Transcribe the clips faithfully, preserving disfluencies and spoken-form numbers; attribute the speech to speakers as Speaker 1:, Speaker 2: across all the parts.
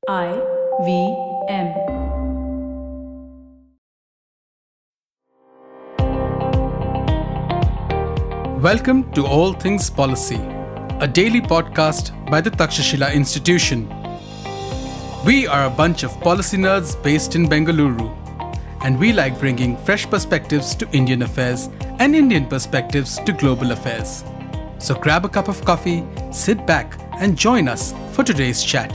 Speaker 1: I V M.
Speaker 2: Welcome to All Things Policy, a daily podcast by the Takshashila Institution. We are a bunch of policy nerds based in Bengaluru, and we like bringing fresh perspectives to Indian affairs and Indian perspectives to global affairs. So grab a cup of coffee, sit back, and join us for today's chat.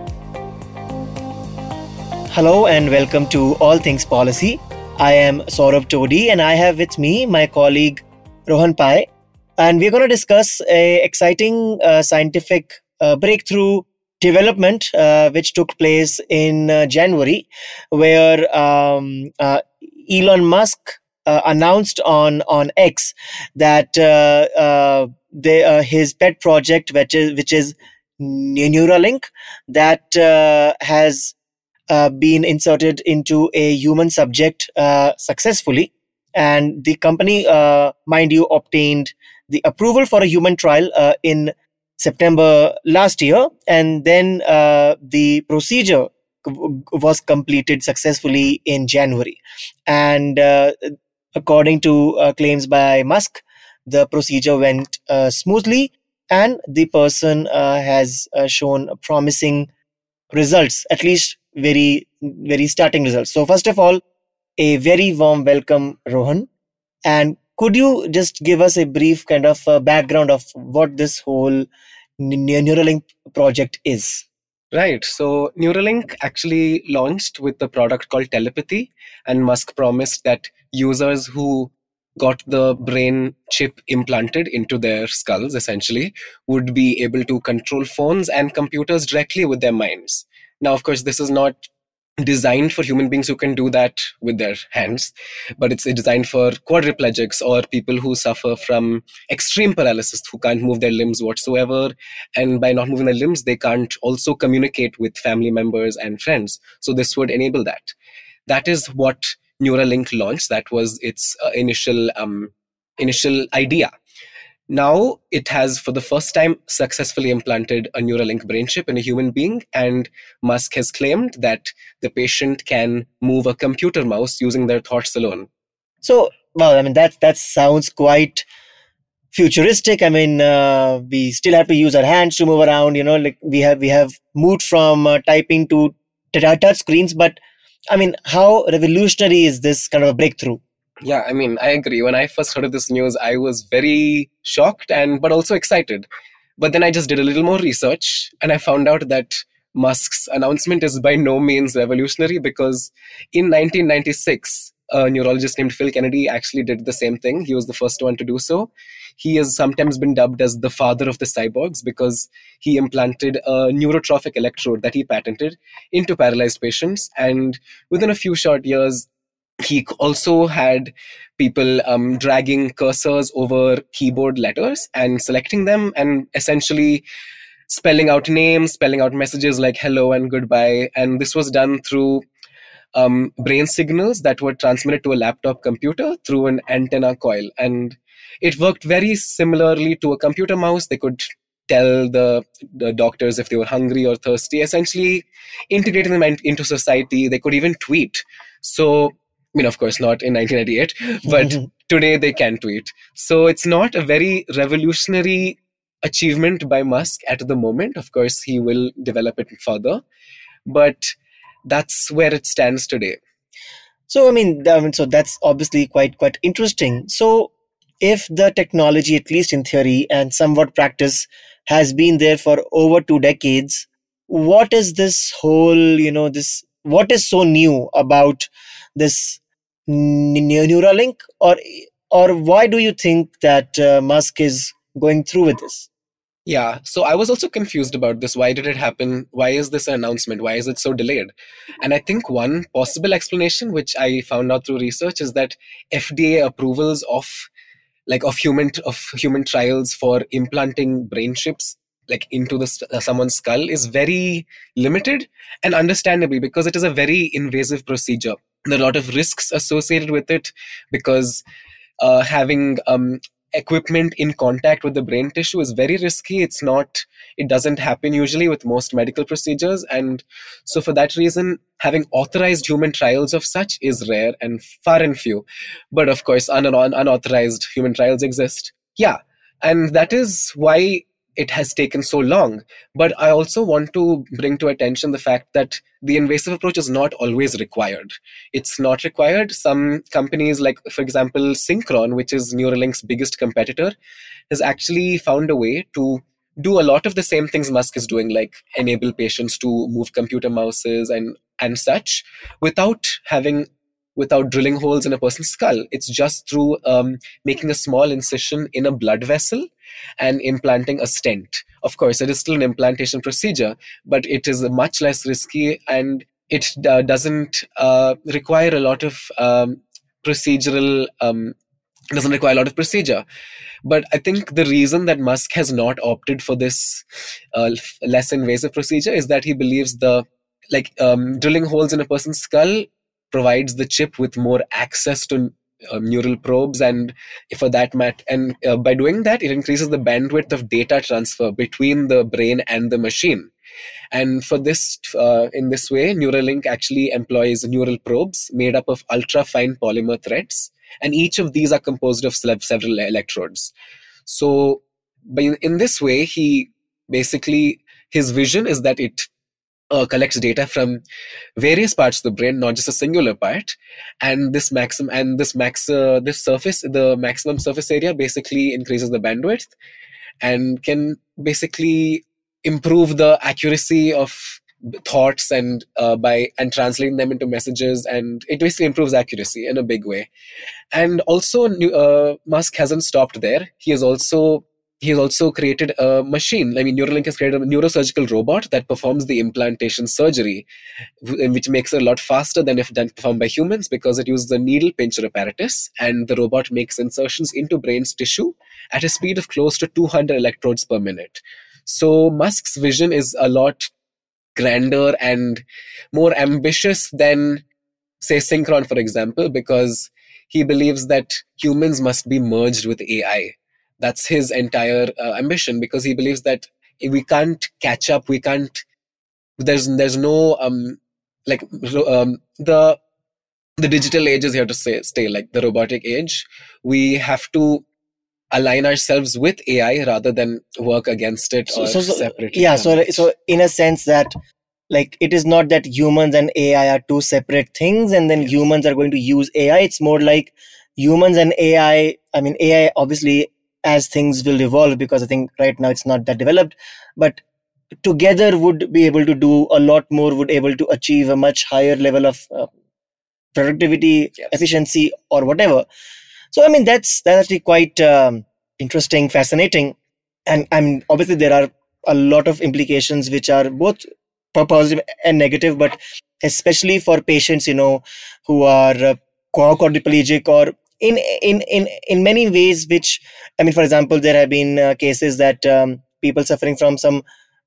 Speaker 3: Hello and welcome to All Things Policy. I am Saurabh Todi and I have with me my colleague Rohan Pai. And we're going to discuss a exciting uh, scientific uh, breakthrough development uh, which took place in uh, January, where um, uh, Elon Musk uh, announced on, on X that uh, uh, they, uh, his pet project, which is, which is Neuralink, that uh, has uh, been inserted into a human subject uh, successfully. And the company, uh, mind you, obtained the approval for a human trial uh, in September last year. And then uh, the procedure was completed successfully in January. And uh, according to uh, claims by Musk, the procedure went uh, smoothly and the person uh, has uh, shown promising results, at least very, very starting results. So first of all, a very warm welcome, Rohan. And could you just give us a brief kind of uh, background of what this whole Neuralink project is?
Speaker 4: Right. So Neuralink actually launched with a product called Telepathy, and Musk promised that users who got the brain chip implanted into their skulls, essentially, would be able to control phones and computers directly with their minds. Now, of course, this is not designed for human beings who can do that with their hands, but it's designed for quadriplegics or people who suffer from extreme paralysis, who can't move their limbs whatsoever. And by not moving their limbs, they can't also communicate with family members and friends. So this would enable that. That is what Neuralink launched. That was its uh, initial um, initial idea. Now it has, for the first time, successfully implanted a Neuralink brain chip in a human being, and Musk has claimed that the patient can move a computer mouse using their thoughts alone.
Speaker 3: So, well, I mean, that, that sounds quite futuristic. I mean, uh, we still have to use our hands to move around, you know, like we have, we have moved from uh, typing to t- touch screens, but I mean, how revolutionary is this kind of a breakthrough?
Speaker 4: Yeah, I mean, I agree. When I first heard of this news, I was very shocked and but also excited. But then I just did a little more research and I found out that Musk's announcement is by no means revolutionary, because in nineteen ninety-six, a neurologist named Phil Kennedy actually did the same thing. He was the first one to do so. He has sometimes been dubbed as the father of the cyborgs because he implanted a neurotrophic electrode that he patented into paralyzed patients. And within a few short years, he also had people um, dragging cursors over keyboard letters and selecting them and essentially spelling out names, spelling out messages like hello and goodbye. And this was done through um, brain signals that were transmitted to a laptop computer through an antenna coil. And it worked very similarly to a computer mouse. They could tell the, the doctors if they were hungry or thirsty, essentially integrating them into society. They could even tweet. So I mean, of course, not in nineteen ninety-eight, but today they can tweet. So it's not a very revolutionary achievement by Musk at the moment. Of course, he will develop it further, but that's where it stands today.
Speaker 3: So, I mean, I mean, so that's obviously quite, quite interesting. So if the technology, at least in theory and somewhat practice, has been there for over two decades, what is this whole, you know, this, what is so new about this Neuralink, or or why do you think that uh, Musk is going through with this?
Speaker 4: Yeah, so I was also confused about this. Why did it happen? Why is this an announcement? Why is it so delayed? And I think one possible explanation, which I found out through research, is that F D A approvals of like of human of human trials for implanting brain chips like into the uh, someone's skull is very limited, and understandably, because it is a very invasive procedure. There are a lot of risks associated with it, because uh, having um, equipment in contact with the brain tissue is very risky. It's not, it doesn't happen usually with most medical procedures. And so for that reason, having authorized human trials of such is rare and far and few. But of course, un- un- unauthorized human trials exist. Yeah. And that is why it has taken so long. But I also want to bring to attention the fact that the invasive approach is not always required. It's not required. Some companies, like, for example, Synchron, which is Neuralink's biggest competitor, has actually found a way to do a lot of the same things Musk is doing, like enable patients to move computer mouses and, and such, without having without drilling holes in a person's skull. It's just through um, making a small incision in a blood vessel and implanting a stent. Of course, it is still an implantation procedure, but it is much less risky, and it uh, doesn't uh, require a lot of um, procedural, um, doesn't require a lot of procedure. But I think the reason that Musk has not opted for this uh, less invasive procedure is that he believes the like um, drilling holes in a person's skull provides the chip with more access to uh, neural probes, and for that matter, and uh, by doing that, it increases the bandwidth of data transfer between the brain and the machine. And for this, uh, in this way, Neuralink actually employs neural probes made up of ultra fine polymer threads, and each of these are composed of several electrodes. So, by, in this way, he basically his vision is that it Uh, collects data from various parts of the brain, not just a singular part, and this maximum and this max uh, this surface, the maximum surface area, basically increases the bandwidth and can basically improve the accuracy of thoughts and uh, by and translating them into messages, and it basically improves accuracy in a big way. And also, uh, Musk hasn't stopped there. He has also He has also created a machine. I mean, Neuralink has created a neurosurgical robot that performs the implantation surgery, which makes it a lot faster than if done performed by humans, because it uses a needle pincher apparatus, and the robot makes insertions into brain's tissue at a speed of close to two hundred electrodes per minute. So Musk's vision is a lot grander and more ambitious than, say, Synchron, for example, because he believes that humans must be merged with A I. That's his entire uh, ambition, because he believes that we can't catch up. We can't. There's there's no um like um the the digital age is here to stay. Stay like the robotic age. We have to align ourselves with A I rather than work against it or
Speaker 3: so, so,
Speaker 4: separate it.
Speaker 3: Yeah. So so in a sense that, like, it is not that humans and A I are two separate things, and then yes. humans are going to use A I. It's more like humans and A I. I mean, A I obviously, as things will evolve, because I think right now it's not that developed, but together would be able to do a lot more, would able to achieve a much higher level of uh, productivity, yes. efficiency, or whatever. So, I mean, that's, that's actually quite um, interesting, fascinating. And I mean, obviously there are a lot of implications which are both positive and negative, but especially for patients, you know, who are uh, quadriplegic or in in in in many ways, which, I mean, for example, there have been uh, cases that um, people suffering from some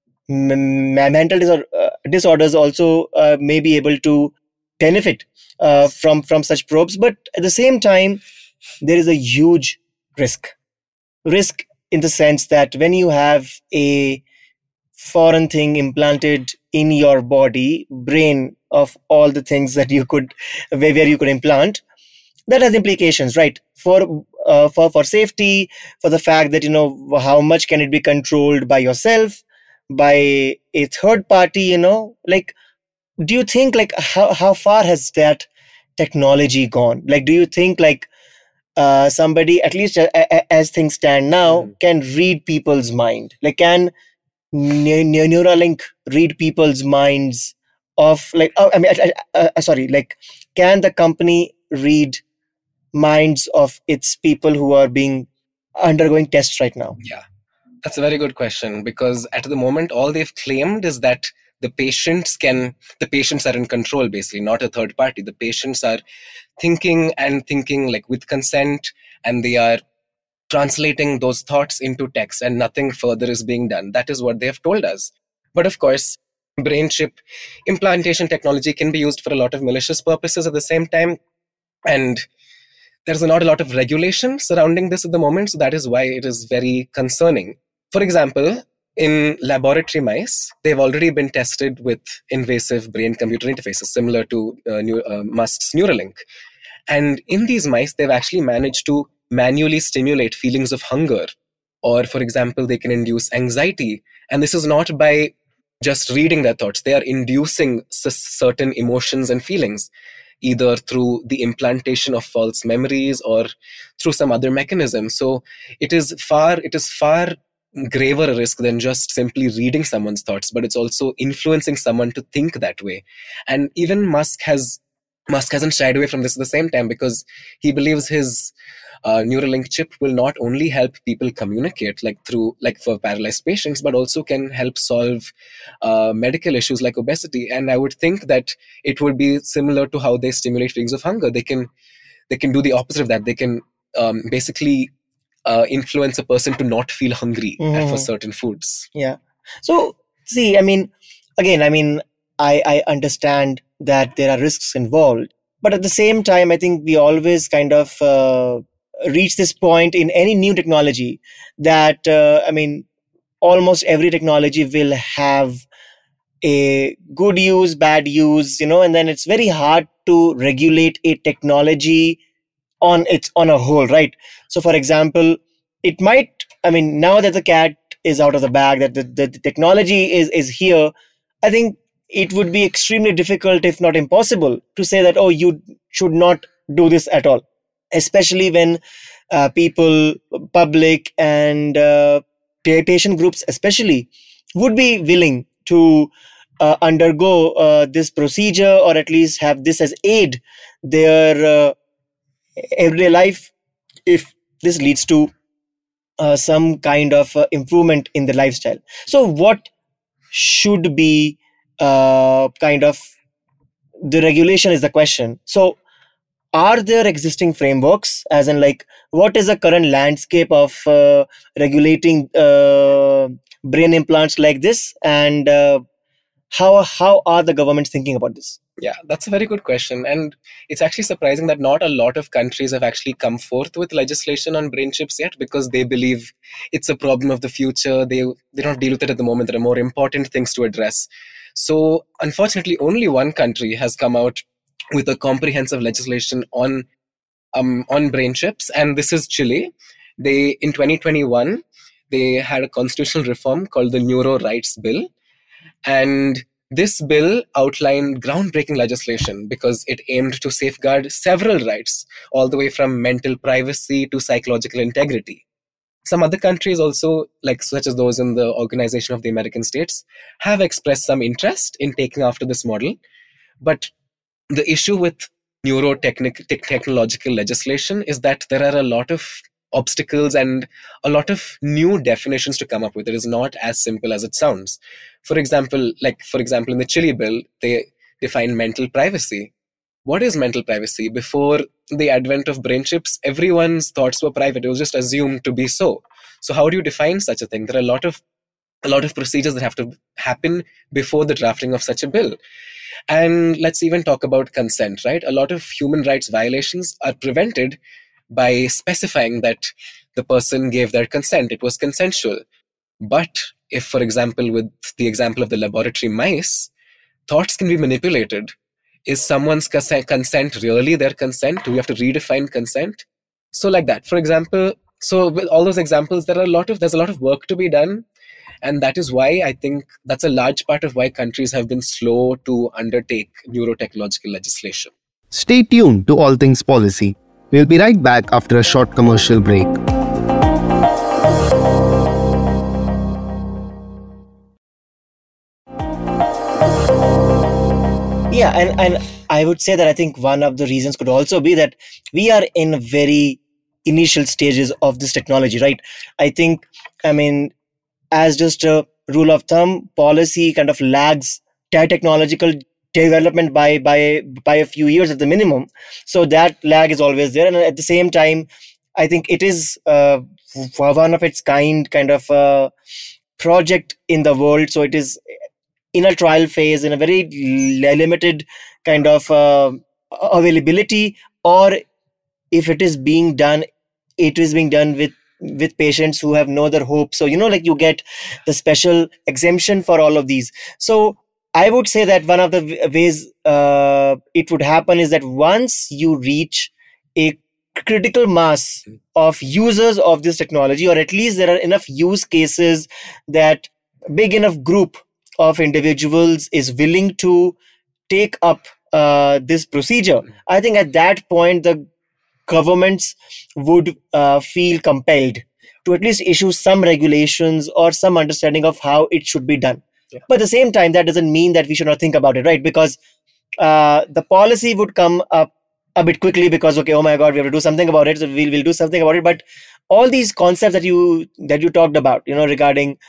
Speaker 3: m- mental disor- uh, disorders also uh, may be able to benefit uh, from from such probes. But at the same time, there is a huge risk risk in the sense that when you have a foreign thing implanted in your body, brain, of all the things that you could where, where you could implant, that has implications, right? For uh, for for safety, for the fact that, you know, how much can it be controlled by yourself, by a third party, you know? Like, do you think, like, how, how far has that technology gone? Like, do you think, like, uh, somebody, at least a, a, as things stand now, mm. can read people's mind? Like, can ne- ne- Neuralink read people's minds of, like, oh, I mean, I, I, uh, sorry, like, can the company read minds of its people who are being undergoing tests right now?
Speaker 4: Yeah, that's a very good question, because at the moment, all they've claimed is that the patients can, the patients are in control, basically, not a third party. The patients are thinking and thinking like with consent, and they are translating those thoughts into text, and nothing further is being done. That is what they have told us. But of course, brain chip implantation technology can be used for a lot of malicious purposes at the same time. And there's not a lot of regulation surrounding this at the moment. So that is why it is very concerning. For example, in laboratory mice, they've already been tested with invasive brain-computer interfaces, similar to uh, New, uh, Musk's Neuralink. And in these mice, they've actually managed to manually stimulate feelings of hunger. Or, for example, they can induce anxiety. And this is not by just reading their thoughts. They are inducing s- certain emotions and feelings, either through the implantation of false memories or through some other mechanism. So it is far, it is far graver a risk than just simply reading someone's thoughts, but it's also influencing someone to think that way. And even Musk has Musk hasn't shied away from this at the same time, because he believes his uh, Neuralink chip will not only help people communicate, like through like for paralyzed patients, but also can help solve uh, medical issues like obesity. And I would think that it would be similar to how they stimulate feelings of hunger. They can they can do the opposite of that. They can um, basically uh, influence a person to not feel hungry
Speaker 3: Mhm.
Speaker 4: for certain foods.
Speaker 3: Yeah. So, see, I mean, again, I mean, I, I understand that there are risks involved, but at the same time, I think we always kind of uh, reach this point in any new technology that, uh, I mean, almost every technology will have a good use, bad use, you know, and then it's very hard to regulate a technology on its on a whole, right? So, for example, it might, I mean, now that the cat is out of the bag, that the, the, the technology is is here, I think it would be extremely difficult, if not impossible, to say that, oh, you should not do this at all, especially when uh, people, public, and uh, pa- patient groups, especially, would be willing to uh, undergo uh, this procedure, or at least have this as aid their uh, everyday life, if this leads to uh, some kind of uh, improvement in the lifestyle. So what should be uh, kind of the regulation is the question. So are there existing frameworks, as in, like, what is the current landscape of uh, regulating uh, brain implants like this, and uh, how how are the governments thinking about this?
Speaker 4: Yeah, that's a very good question. And it's actually surprising that not a lot of countries have actually come forth with legislation on brain chips yet, because they believe it's a problem of the future. They, they don't deal with it at the moment. There are more important things to address. So unfortunately, only one country has come out with a comprehensive legislation on um, on brain chips, and this is Chile. They in twenty twenty-one, they had a constitutional reform called the Neuro Rights Bill. And this bill outlined groundbreaking legislation because it aimed to safeguard several rights, all the way from mental privacy to psychological integrity. Some other countries also, like such as those in the Organization of the American States, have expressed some interest in taking after this model. But the issue with neurotechnic tech- technological legislation is that there are a lot of obstacles and a lot of new definitions to come up with. It is not as simple as it sounds. For example, like for example, in the Chile bill, they define mental privacy. What is mental privacy? Before the advent of brain chips, everyone's thoughts were private. It was just assumed to be so. So how do you define such a thing? There are a lot of a lot of procedures that have to happen before the drafting of such a bill. And let's even talk about consent, right? A lot of human rights violations are prevented by specifying that the person gave their consent, it was consensual. But if, for example, with the example of the laboratory mice, thoughts can be manipulated. Is someone's consent really their consent? Do we have to redefine consent? So like that. For example, so with all those examples, there are a lot of there's a lot of work to be done. And that is why I think that's a large part of why countries have been slow to undertake neurotechnological legislation.
Speaker 5: Stay tuned to All Things Policy. We'll be right back after a short commercial break.
Speaker 3: Yeah, and, and I would say that I think one of the reasons could also be that we are in very initial stages of this technology, right? I think, I mean, as just a rule of thumb, policy kind of lags technological development by by by a few years at the minimum. So that lag is always there, and at the same time, I think it is uh, one of its kind kind of uh, project in the world. So it is in a trial phase, in a very limited kind of uh, availability, or if it is being done, it is being done with with patients who have no other hope. So, you know, like you get the special exemption for all of these. So I would say that one of the w- ways uh, it would happen is that once you reach a critical mass of users of this technology, or at least there are enough use cases that big enough group of individuals is willing to take up uh, this procedure, I think at that point the governments would uh, feel compelled to at least issue some regulations or some understanding of how it should be done.
Speaker 4: Yeah.
Speaker 3: But at the same time, that doesn't mean that we should not think about it, right? Because uh, the policy would come up a bit quickly because, okay, oh my God, we have to do something about it. So we'll, we'll do something about it. But all these concepts that you that you talked about, you know, regarding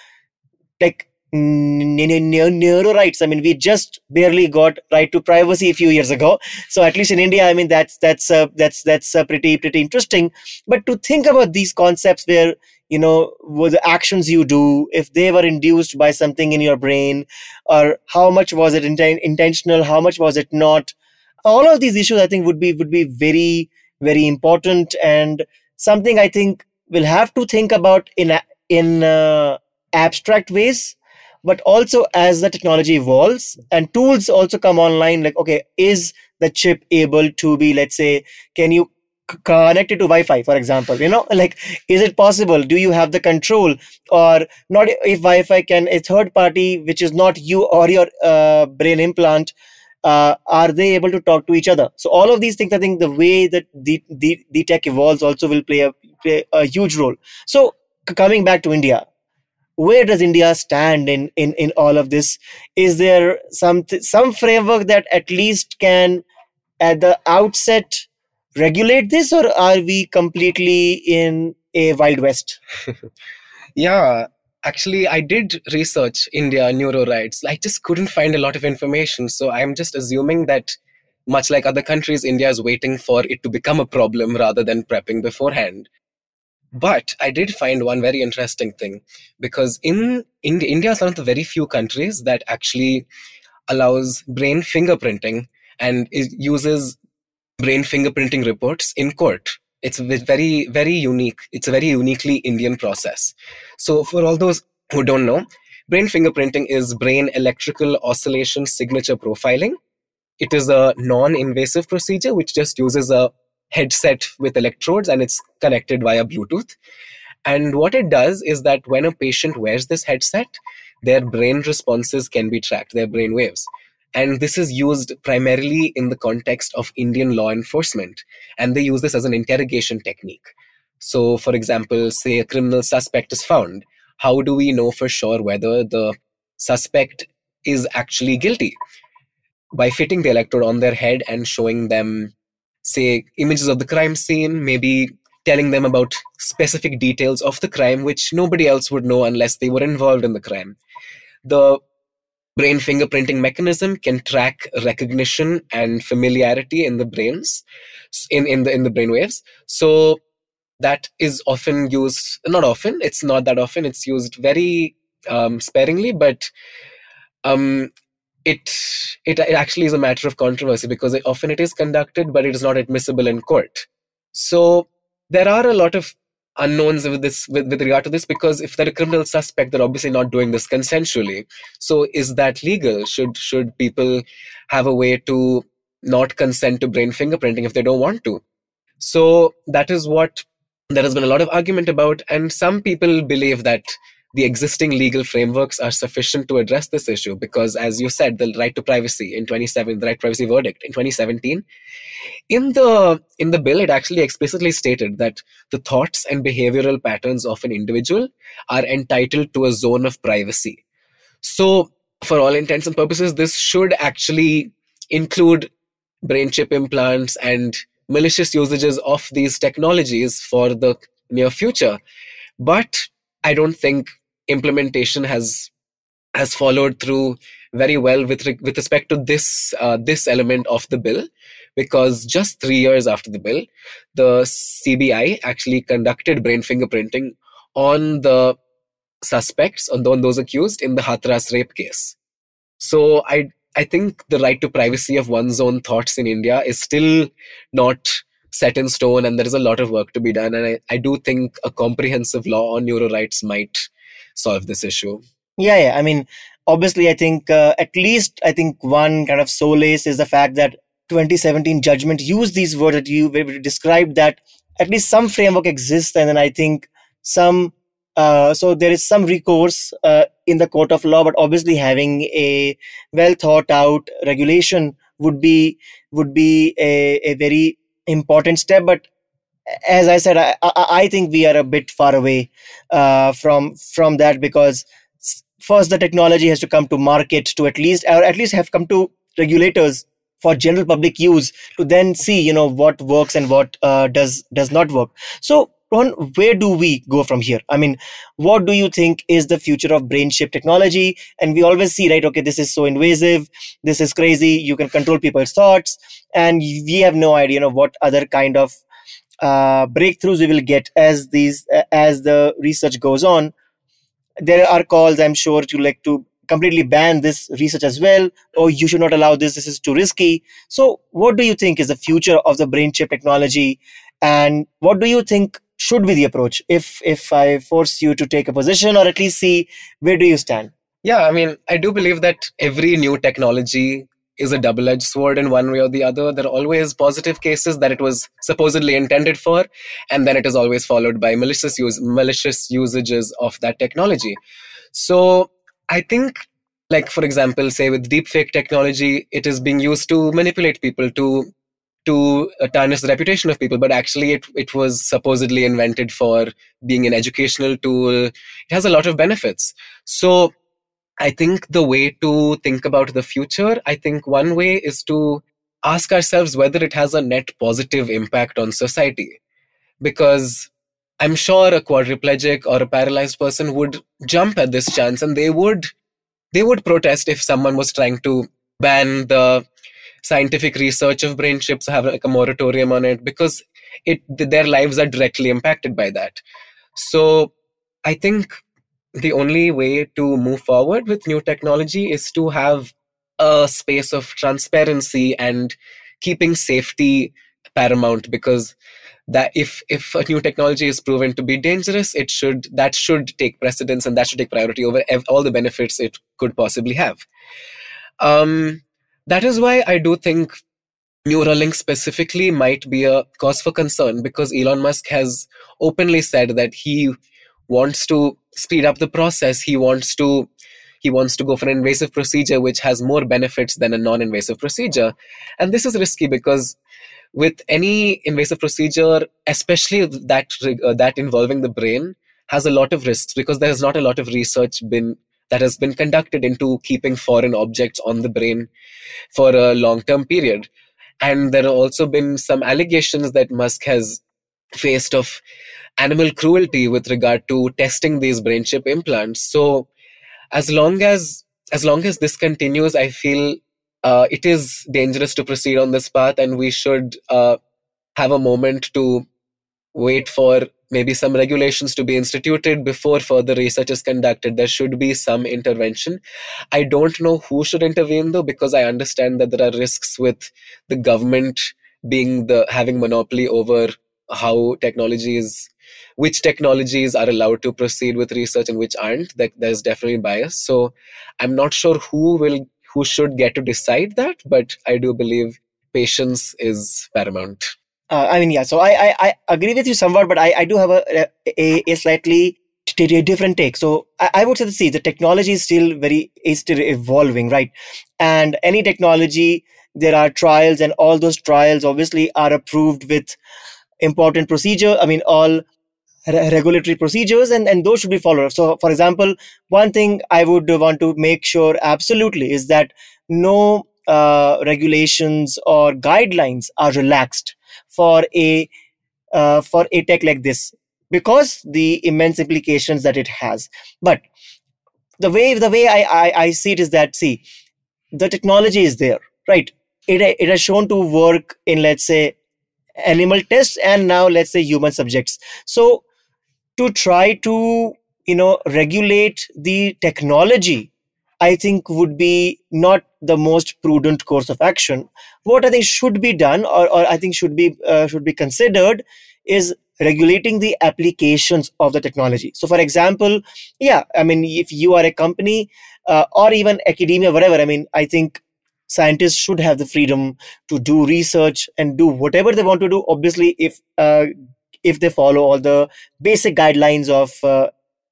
Speaker 3: like n- n- n- neuro rights. I mean, we just barely got right to privacy a few years ago. So at least in India, I mean, that's that's uh, that's that's uh, pretty pretty interesting. But to think about these concepts, where you know, were the actions you do, if they were induced by something in your brain, or how much was it inten- intentional, how much was it not? All of these issues, I think, would be would be very very important, and something I think we'll have to think about in a, in uh, abstract ways, but also as the technology evolves and tools also come online, like, okay, is the chip able to be, let's say, can you c- connect it to Wi-Fi, for example? You know, like, is it possible? Do you have the control? Or not? If Wi-Fi can, a third party which is not you or your uh, brain implant, uh, are they able to talk to each other? So all of these things, I think the way that the the, the tech evolves also will play a play a huge role. So c- coming back to India, where does India stand in in in all of this? Is there some some framework that at least can at the outset regulate this, or are we completely in a wild west?
Speaker 4: Yeah, actually, I did research India neuro rights. I just couldn't find a lot of information. So I'm just assuming that, much like other countries, India is waiting for it to become a problem rather than prepping beforehand. But I did find one very interesting thing, because in India, India is one of the very few countries that actually allows brain fingerprinting and is, uses brain fingerprinting reports in court. It's ve- very, very unique. It's a very uniquely Indian process. So for all those who don't know, brain fingerprinting is brain electrical oscillation signature profiling. It is a non-invasive procedure which just uses a headset with electrodes, and it's connected via Bluetooth. And what it does is that when a patient wears this headset, their brain responses can be tracked, their brain waves. And this is used primarily in the context of Indian law enforcement. And they use this as an interrogation technique. So, for example, say a criminal suspect is found. How do we know for sure whether the suspect is actually guilty? By fitting the electrode on their head and showing them, say, images of the crime scene, maybe telling them about specific details of the crime which nobody else would know unless they were involved in the crime. The brain fingerprinting mechanism can track recognition and familiarity in the brains, in, in the in the brain waves. So that is often used, not often, it's not that often, it's used very um, sparingly, but um, it, it it actually is a matter of controversy, because it, often it is conducted, but it is not admissible in court. So there are a lot of unknowns with this with, with regard to this, because if they're a criminal suspect, they're obviously not doing this consensually. So is that legal? Should should people have a way to not consent to brain fingerprinting if they don't want to? So that is what there has been a lot of argument about, and some people believe that the existing legal frameworks are sufficient to address this issue, because, as you said, the right to privacy in twenty seventeen, the right to privacy verdict in twenty seventeen, in the in the bill, it actually explicitly stated that the thoughts and behavioral patterns of an individual are entitled to a zone of privacy. So, for all intents and purposes, this should actually include brain chip implants and malicious usages of these technologies for the near future. But I don't think implementation has has followed through very well with re- with respect to this uh, this element of the bill, because just three years after the bill, the C B I actually conducted brain fingerprinting on the suspects, on those accused in the Hathras rape case. So I I think the right to privacy of one's own thoughts in India is still not set in stone, and there is a lot of work to be done. And I, I do think a comprehensive law on neuro rights might solve this issue.
Speaker 3: Yeah, yeah. I mean, obviously, I think uh, at least I think one kind of solace is the fact that twenty seventeen judgment used these words that you described, that at least some framework exists, and then I think some uh, so there is some recourse uh, in the court of law, but obviously having a well thought out regulation would be would be a, a very important step. But as I said, I, I, I think we are a bit far away uh, from from that, because first the technology has to come to market to at least or at least have come to regulators for general public use, to then see, you know, what works and what uh, does does not work. So Rohan, where do we go from here? I mean, what do you think is the future of brain chip technology? And we always see, right, okay, this is so invasive, this is crazy, you can control people's thoughts, and we have no idea, you know, what other kind of uh, breakthroughs we will get as these uh, as the research goes on. There are calls, I'm sure, to like to completely ban this research as well, or you should not allow this, this is too risky. So what do you think is the future of the brain chip technology, and what do you think should be the approach, if if I force you to take a position, or at least see where do you stand?
Speaker 4: Yeah, I mean, I do believe that every new technology is a double-edged sword in one way or the other. There are always positive cases that it was supposedly intended for, and then it is always followed by malicious use, malicious usages of that technology. So I think, like, for example, say with deepfake technology, it is being used to manipulate people, to to uh, tarnish the reputation of people, but actually it, it was supposedly invented for being an educational tool. It has a lot of benefits. So I think the way to think about the future, I think one way is to ask ourselves whether it has a net positive impact on society. Because I'm sure a quadriplegic or a paralyzed person would jump at this chance, and they would they would protest if someone was trying to ban the scientific research of brain chips, have like a moratorium on it, because it their lives are directly impacted by that. So I think the only way to move forward with new technology is to have a space of transparency and keeping safety paramount, because that if if a new technology is proven to be dangerous, it should that should take precedence, and that should take priority over ev- all the benefits it could possibly have. Um, that is why I do think Neuralink specifically might be a cause for concern, because Elon Musk has openly said that he wants to speed up the process. He wants to he wants to go for an invasive procedure which has more benefits than a non-invasive procedure. And this is risky, because with any invasive procedure, especially that uh, that involving the brain, has a lot of risks, because there is not a lot of research been that has been conducted into keeping foreign objects on the brain for a long-term period. And there have also been some allegations that Musk has faced of animal cruelty with regard to testing these brain chip implants. So as long as as long as this continues, I feel uh, it is dangerous to proceed on this path, and we should uh, have a moment to wait for maybe some regulations to be instituted before further research is conducted. There should be some intervention. I don't know who should intervene, though, because I understand that there are risks with the government being the having monopoly over how technologies, which technologies are allowed to proceed with research and which aren't. That there's definitely bias. So I'm not sure who will who should get to decide that, but I do believe patience is paramount.
Speaker 3: Uh, I mean, yeah. So I, I, I agree with you somewhat, but I, I do have a a, a slightly t- t- different take. So I, I would say that, see, the technology is still very is still evolving, right? And any technology, there are trials, and all those trials obviously are approved with important procedure. I mean, all re- regulatory procedures, and, and those should be followed. So, for example, one thing I would want to make sure absolutely is that no uh, regulations or guidelines are relaxed for a uh, for a tech like this, because the immense implications that it has. But the way the way I, I, I see it is that, see, the technology is there, right? It it has shown to work in, let's say, animal tests, and now let's say human subjects. So to try to, you know, regulate the technology I think would be not the most prudent course of action. What I think should be done, or, or I think should be uh, should be considered, is regulating the applications of the technology. So, for example, yeah, I mean, if you are a company uh, or even academia, whatever, I mean, I think scientists should have the freedom to do research and do whatever they want to do. Obviously, if uh, if they follow all the basic guidelines of uh,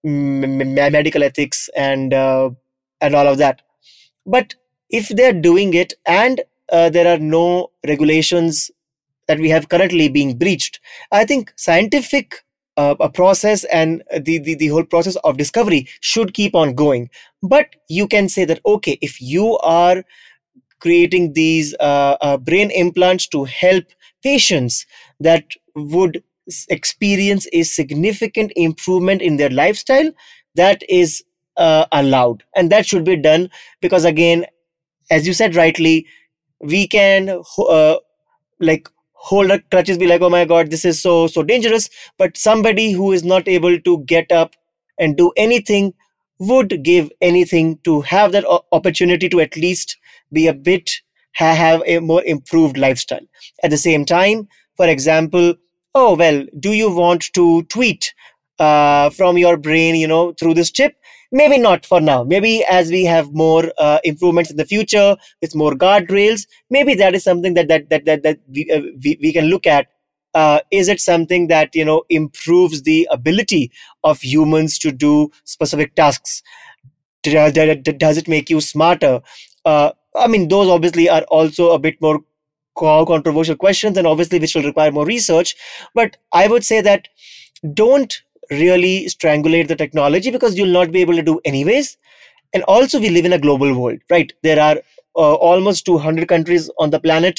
Speaker 3: m- medical ethics and uh, and all of that. But if they're doing it and uh, there are no regulations that we have currently being breached, I think scientific uh, a process and the, the the whole process of discovery should keep on going. But you can say that, okay, if you are creating these uh, uh, brain implants to help patients that would experience a significant improvement in their lifestyle, that is uh, allowed, and that should be done. Because again, as you said rightly, we can uh, like hold our clutches, be like, oh my god, this is so so dangerous, but somebody who is not able to get up and do anything would give anything to have that opportunity to at least be a bit ha- have a more improved lifestyle. At the same time, for example, oh well, do you want to tweet uh, from your brain, you know, through this chip? Maybe not for now. Maybe as we have more uh, improvements in the future with more guardrails, maybe that is something that that that that, that we, uh, we we can look at. Uh, is it something that, you know, improves the ability of humans to do specific tasks? Does, does it make you smarter? Uh, I mean, those obviously are also a bit more controversial questions, and obviously which will require more research. But I would say that don't really strangulate the technology, because you'll not be able to do anyways. And also, we live in a global world, right? There are uh, almost two hundred countries on the planet,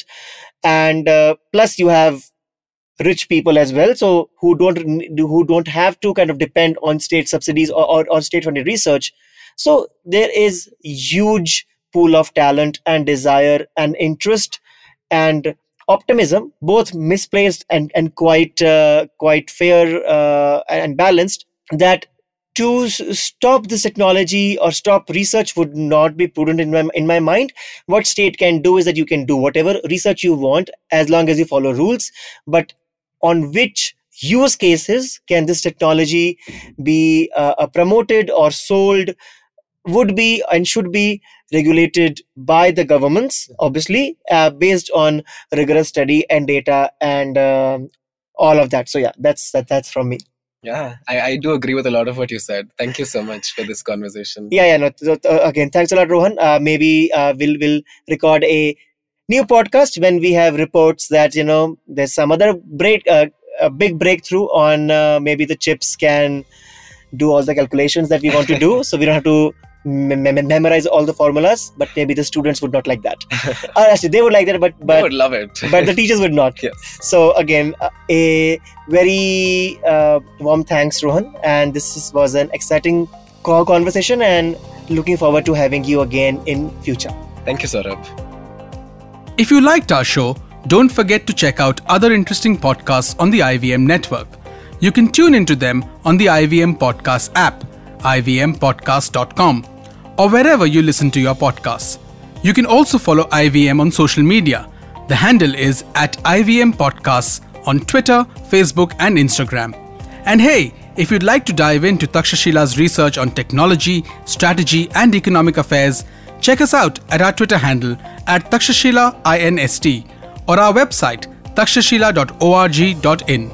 Speaker 3: and uh, plus you have rich people as well, so who don't who don't have to kind of depend on state subsidies or, or, or state funded research. So there is huge pool of talent and desire and interest and optimism, both misplaced and and quite uh, quite fair uh, and balanced, that to s- stop this technology or stop research would not be prudent in my in my mind. What state can do is that you can do whatever research you want as long as you follow rules, but on which use cases can this technology be uh, promoted or sold would be and should be regulated by the governments, obviously, uh, based on rigorous study and data and uh, all of that. So yeah, that's that, that's from me.
Speaker 4: Yeah, I, I do agree with a lot of what you said. Thank you so much for this conversation.
Speaker 3: Yeah, yeah. No, so, uh, again, thanks a lot, Rohan. Uh, maybe uh, we'll we'll record a new podcast when we have reports that, you know, there's some other break, uh, a big breakthrough on uh, maybe the chips can do all the calculations that we want to do, so we don't have to mem- mem- memorize all the formulas. But maybe the students would not like that. uh, actually, they would like that, but but
Speaker 4: I would love it.
Speaker 3: but the teachers would not.
Speaker 4: Yes.
Speaker 3: So again, uh, a very uh, warm thanks, Rohan, and this is, was an exciting co- conversation, and looking forward to having you again in future.
Speaker 4: Thank you, Saurabh.
Speaker 2: If you liked our show, don't forget to check out other interesting podcasts on the I V M network. You can tune into them on the I V M Podcast app, I V M podcast dot com, or wherever you listen to your podcasts. You can also follow I V M on social media. The handle is at I V M Podcasts on Twitter, Facebook, and Instagram. And hey, if you'd like to dive into Takshashila's research on technology, strategy, and economic affairs, check us out at our Twitter handle at Takshashila Inst or our website takshashila dot org dot in.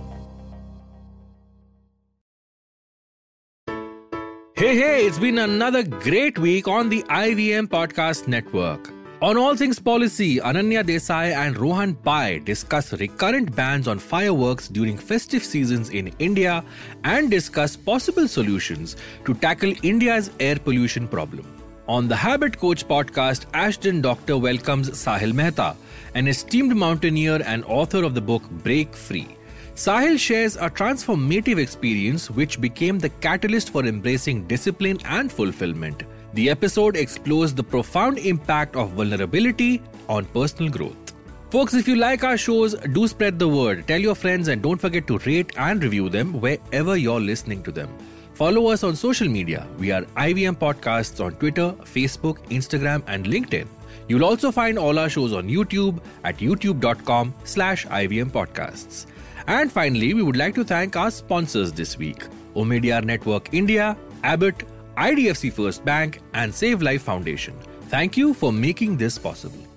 Speaker 6: Hey, hey, it's been another great week on the I V M Podcast Network. On All Things Policy, Ananya Desai and Rohan Pai discuss recurrent bans on fireworks during festive seasons in India and discuss possible solutions to tackle India's air pollution problem. On the Habit Coach podcast, Ashton Doctor welcomes Sahil Mehta, an esteemed mountaineer and author of the book Break Free. Sahil shares a transformative experience which became the catalyst for embracing discipline and fulfillment. The episode explores the profound impact of vulnerability on personal growth. Folks, if you like our shows, do spread the word, tell your friends, and don't forget to rate and review them wherever you're listening to them. Follow us on social media. We are I V M Podcasts on Twitter, Facebook, Instagram, and LinkedIn. You'll also find all our shows on YouTube at youtube.com slash IVM Podcasts. And finally, we would like to thank our sponsors this week: Omidyar Network India, Abbott, I D F C First Bank, and Save Life Foundation. Thank you for making this possible.